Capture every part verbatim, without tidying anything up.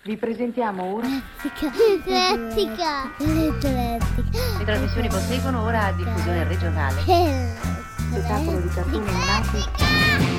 Vi presentiamo ora Elettrica, elettrica. Le trasmissioni proseguono ora a diffusione regionale. Spettacolo di cartoni animati.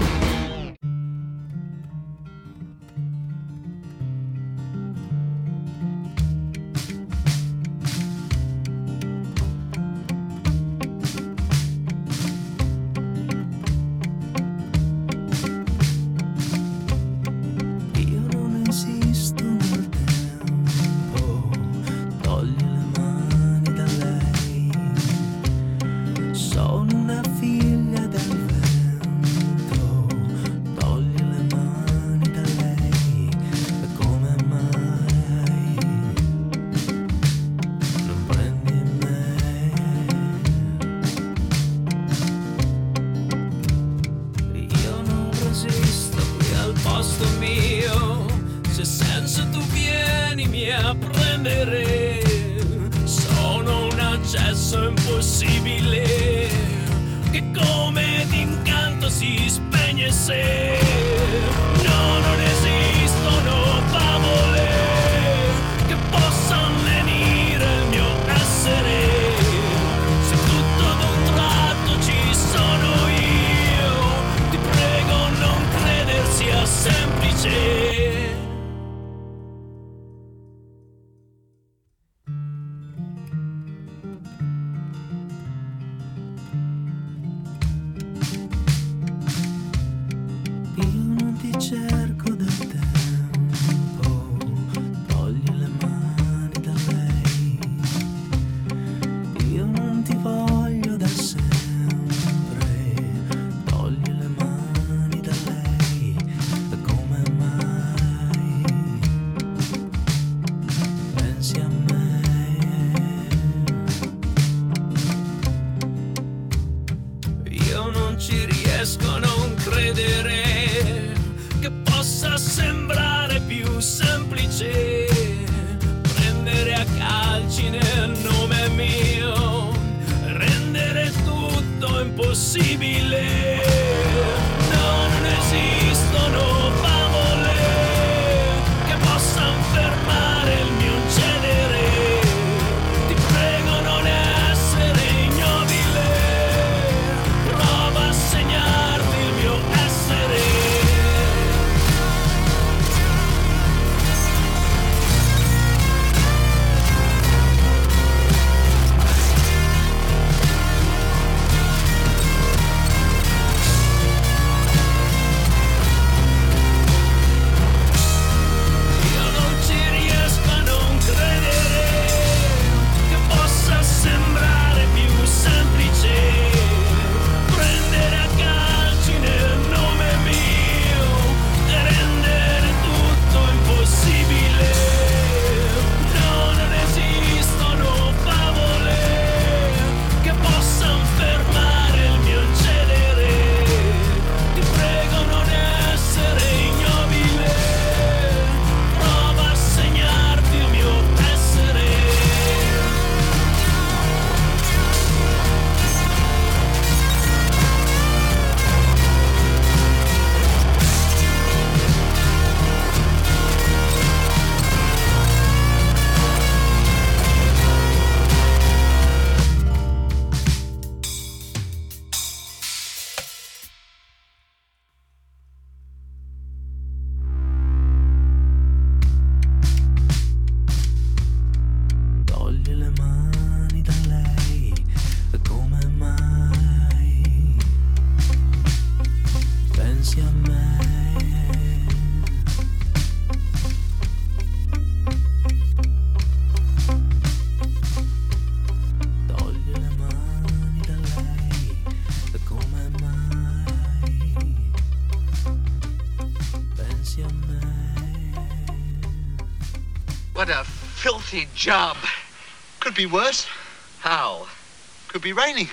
What a filthy job. Could be worse. How? Could be raining.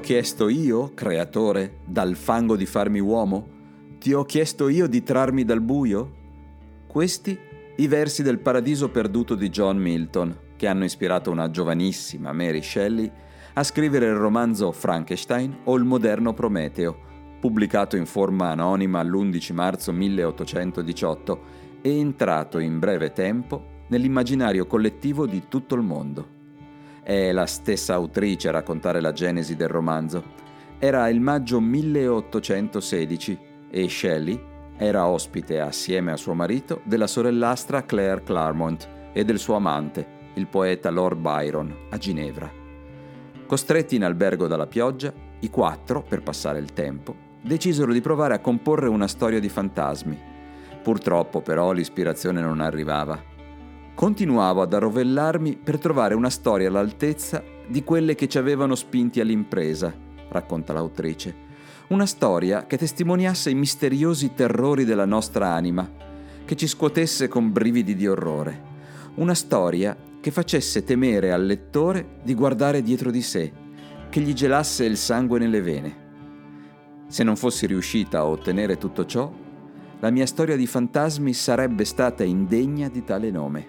chiesto io, creatore, dal fango di farmi uomo? Ti ho chiesto io di trarmi dal buio? Questi i versi del Paradiso perduto di John Milton, che hanno ispirato una giovanissima Mary Shelley a scrivere il romanzo Frankenstein o il moderno Prometeo, pubblicato in forma anonima l'undici marzo milleottocentodiciotto e entrato in breve tempo nell'immaginario collettivo di tutto il mondo. È la stessa autrice a raccontare la genesi del romanzo. Era il maggio milleottocentosedici e Shelley era ospite assieme a suo marito della sorellastra Claire Claremont e del suo amante, il poeta Lord Byron, a Ginevra. Costretti in albergo dalla pioggia, i quattro, per passare il tempo, decisero di provare a comporre una storia di fantasmi. Purtroppo, però, l'ispirazione non arrivava. Continuavo ad arrovellarmi per trovare una storia all'altezza di quelle che ci avevano spinti all'impresa, racconta l'autrice. Una storia che testimoniasse i misteriosi terrori della nostra anima, che ci scuotesse con brividi di orrore. Una storia che facesse temere al lettore di guardare dietro di sé, che gli gelasse il sangue nelle vene. Se non fossi riuscita a ottenere tutto ciò, la mia storia di fantasmi sarebbe stata indegna di tale nome.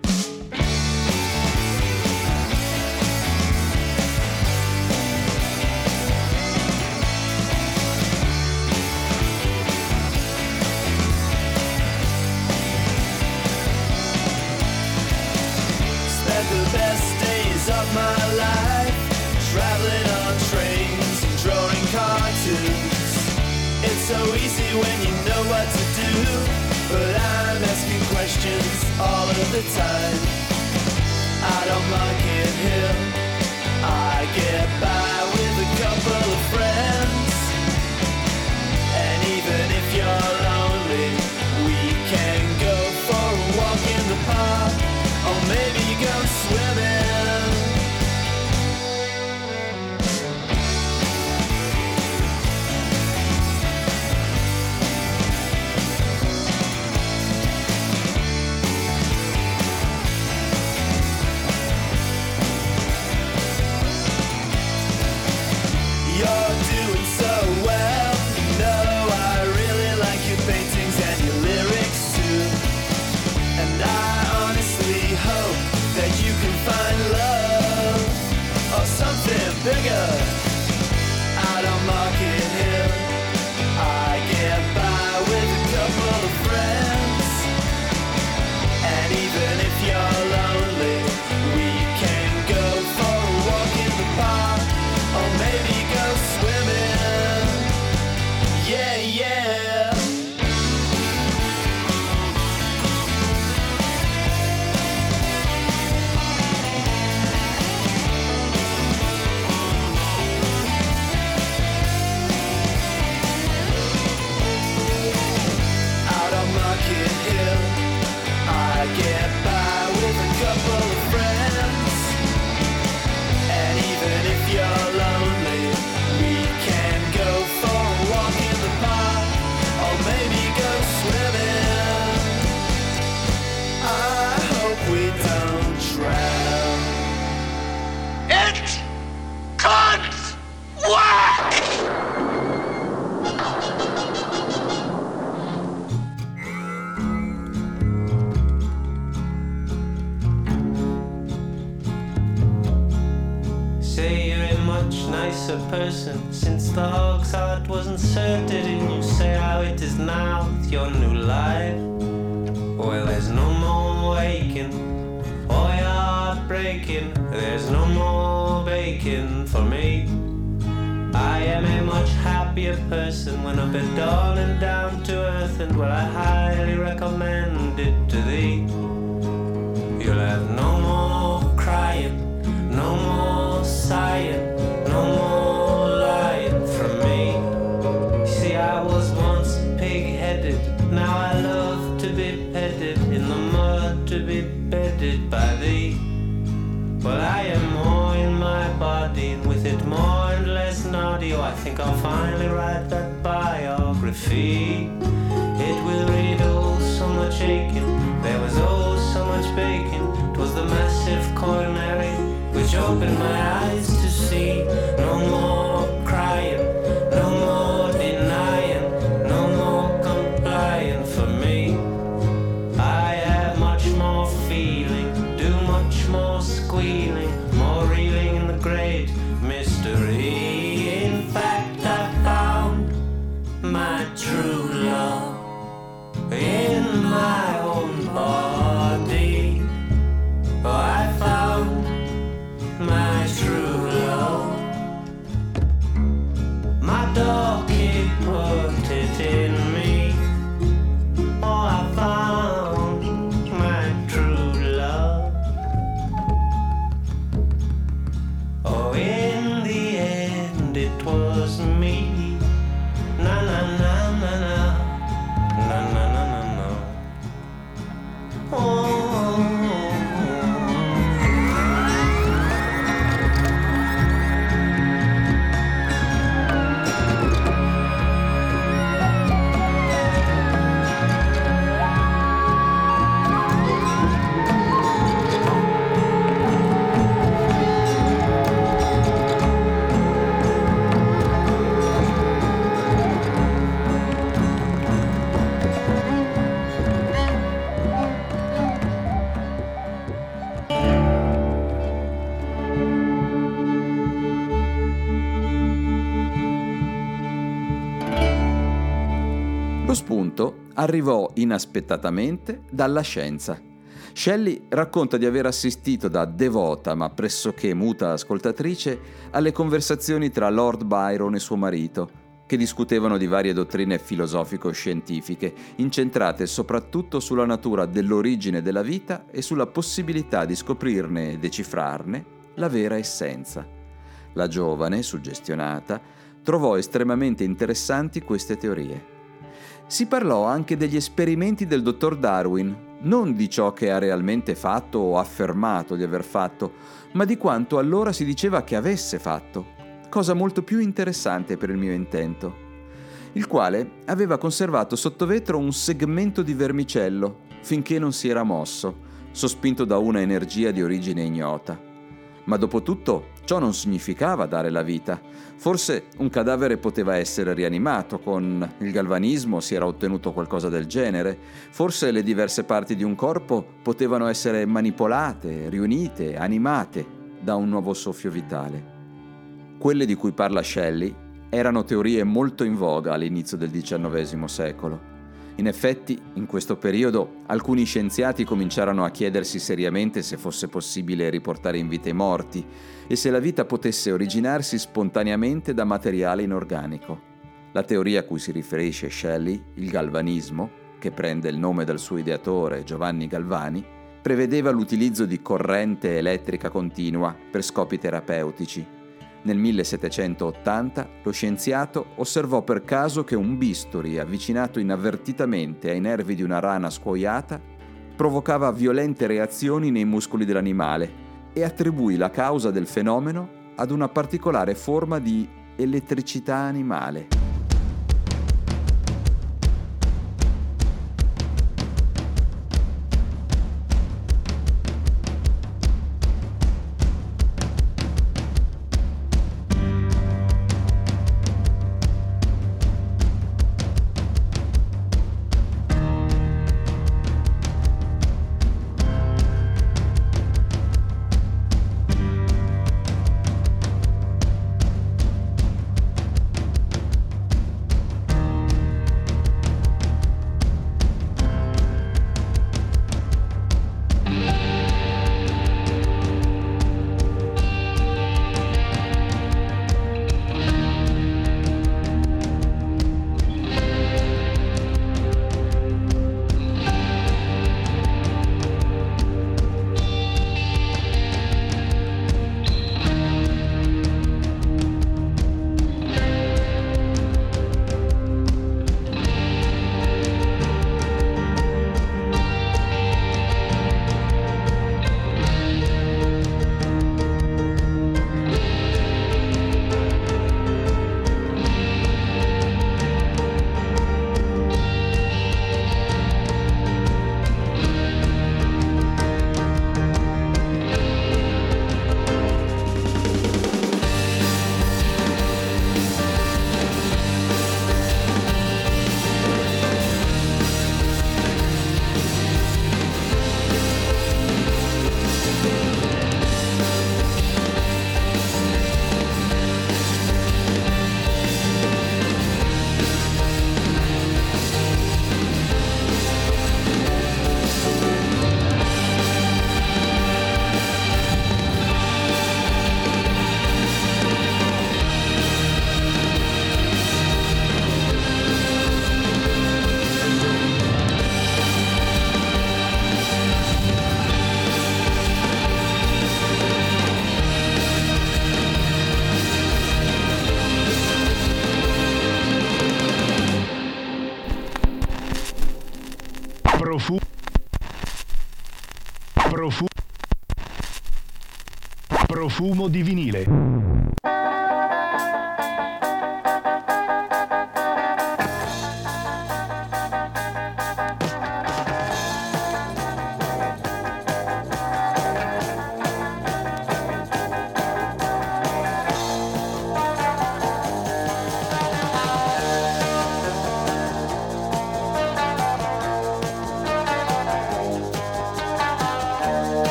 Spent the best days of my life traveling on trains and drawing cartoons. It's so easy when you know what to do, but I'm asking questions all of the time. Out on Market Hill, I get by with a couple of friends. And even if you're lonely, we can go for a walk in the park, or maybe go swimming. Bigger out on Market Hill, I get by with a couple of friends. And even if you're lonely, we can go for a walk in the park, or maybe go swimming. Yeah, yeah. I get by with a couple of friends. And even if you're lonely, we can go for a walk in the park, or maybe go swimming. I hope we don't drown. It can't work! Nicer person since the hog's heart was inserted in you. Say how it is now with your new life. Well, there's no more waking or your heart breaking. There's no more baking for me. I am a much happier person when up at dawn and down to earth, and well, I highly recommend it to thee. You'll have no more crying, no more sighing, no more lying from me. See, I was once pig-headed, now I love to be petted, in the mud to be bedded by thee. Well, I am more in my body, and with it more and less naughty. Oh, I think I'll finally write that biography. It will read, oh, so much aching, there was oh, so much bacon. 'Twas the massive coronary which opened my eyes to see. No more crying. spunto arrivò inaspettatamente dalla scienza. Shelley racconta di aver assistito da devota ma pressoché muta ascoltatrice alle conversazioni tra Lord Byron e suo marito, che discutevano di varie dottrine filosofico-scientifiche, incentrate soprattutto sulla natura dell'origine della vita e sulla possibilità di scoprirne e decifrarne la vera essenza. La giovane, suggestionata, trovò estremamente interessanti queste teorie. Si parlò anche degli esperimenti del dottor Darwin, non di ciò che ha realmente fatto o affermato di aver fatto, ma di quanto allora si diceva che avesse fatto, cosa molto più interessante per il mio intento, il quale aveva conservato sotto vetro un segmento di vermicello finché non si era mosso, sospinto da una energia di origine ignota. Ma dopo tutto ciò non significava dare la vita. Forse un cadavere poteva essere rianimato, con il galvanismo si era ottenuto qualcosa del genere, forse le diverse parti di un corpo potevano essere manipolate, riunite, animate da un nuovo soffio vitale. Quelle di cui parla Shelley erano teorie molto in voga all'inizio del diciannovesimo secolo. In effetti, in questo periodo, alcuni scienziati cominciarono a chiedersi seriamente se fosse possibile riportare in vita i morti e se la vita potesse originarsi spontaneamente da materiale inorganico. La teoria a cui si riferisce Shelley, il galvanismo, che prende il nome dal suo ideatore Giovanni Galvani, prevedeva l'utilizzo di corrente elettrica continua per scopi terapeutici. Nel millesettecentottanta lo scienziato osservò per caso che un bisturi avvicinato inavvertitamente ai nervi di una rana scuoiata provocava violente reazioni nei muscoli dell'animale e attribuì la causa del fenomeno ad una particolare forma di elettricità animale. Profu- profu- profumo di vinile.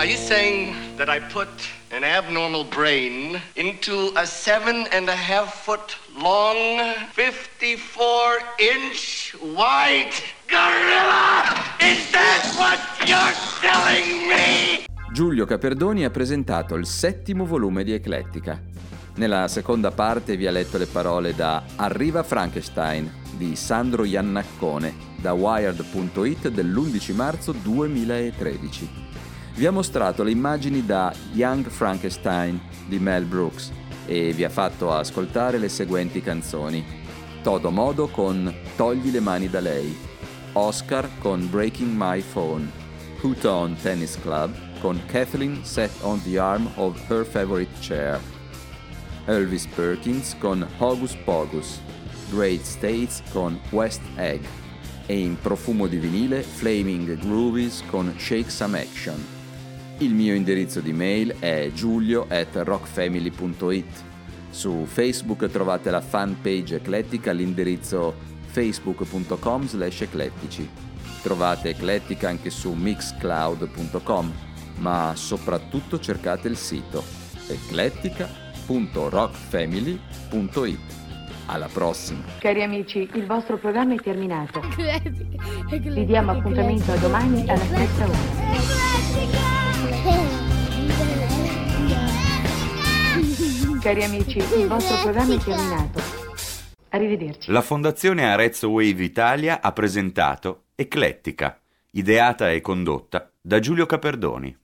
Are you saying that I put an abnormal brain into a seven and a half foot long, fifty-four inch wide gorilla? Is that what you're telling me? Giulio Caperdoni ha presentato il settimo volume di Eclettica. Nella seconda parte vi ha letto le parole da Arriva Frankenstein di Sandro Iannaccone da Wired punto it dell'undici marzo duemilatredici. Vi ha mostrato le immagini da Young Frankenstein di Mel Brooks e vi ha fatto ascoltare le seguenti canzoni: Todo Modo con Togli le mani da lei, Oscar con Breaking My Phone, Houghton Tennis Club con Kathleen Sat on the Arm of Her Favorite Chair, Elvis Perkins con Hocus Pocus, Great States con West Egg e in profumo di vinile Flaming Groovies con Shake Some Action. Il mio indirizzo di mail è giulio at rockfamily punto it. Su Facebook trovate la fanpage Eclettica all'indirizzo facebook punto com slash eclettici. Trovate Eclettica anche su mixcloud punto com, ma soprattutto cercate il sito eclettica punto rockfamily punto it. Alla prossima! Cari amici, il vostro programma è terminato. Vi diamo appuntamento a domani alla stessa ora. Cari amici, il vostro programma è terminato. Arrivederci. La Fondazione Arezzo Wave Italia ha presentato Eclettica, ideata e condotta da Giulio Caperdoni.